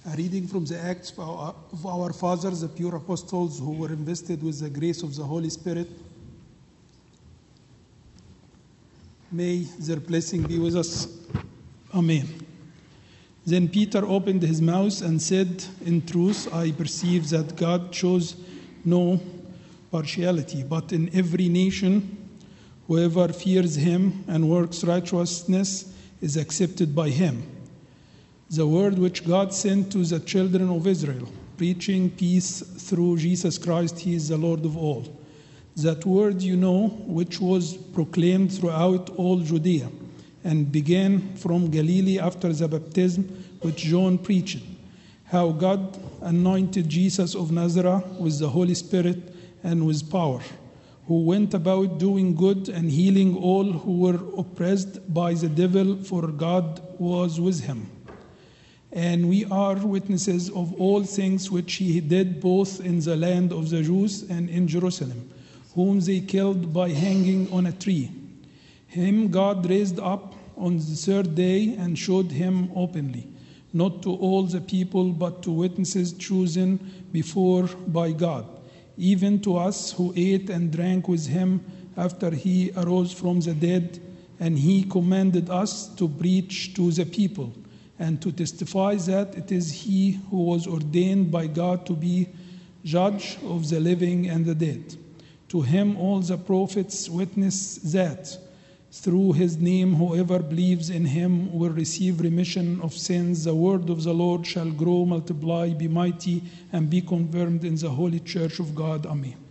A reading from the Acts of our fathers, the pure apostles who were invested with the grace of the Holy Spirit. May their blessing be with us. Amen. Then Peter opened his mouth and said, "In truth, I perceive that God shows no partiality, but in every nation, whoever fears him and works righteousness is accepted by him. The word which God sent to the children of Israel, preaching peace through Jesus Christ, he is the Lord of all. That word you know, which was proclaimed throughout all Judea, and began from Galilee after the baptism which John preached, how God anointed Jesus of Nazareth with the Holy Spirit and with power, who went about doing good and healing all who were oppressed by the devil, for God was with him. And we are witnesses of all things which he did both in the land of the Jews and in Jerusalem, whom they killed by hanging on a tree. Him God raised up on the third day and showed him openly, not to all the people, but to witnesses chosen before by God, even to us who ate and drank with him after he arose from the dead. And he commanded us to preach to the people and to testify that it is he who was ordained by God to be judge of the living and the dead. To him all the prophets witness that through his name whoever believes in him will receive remission of sins. The word of the Lord shall grow, multiply, be mighty, and be confirmed in the holy church of God. Amen.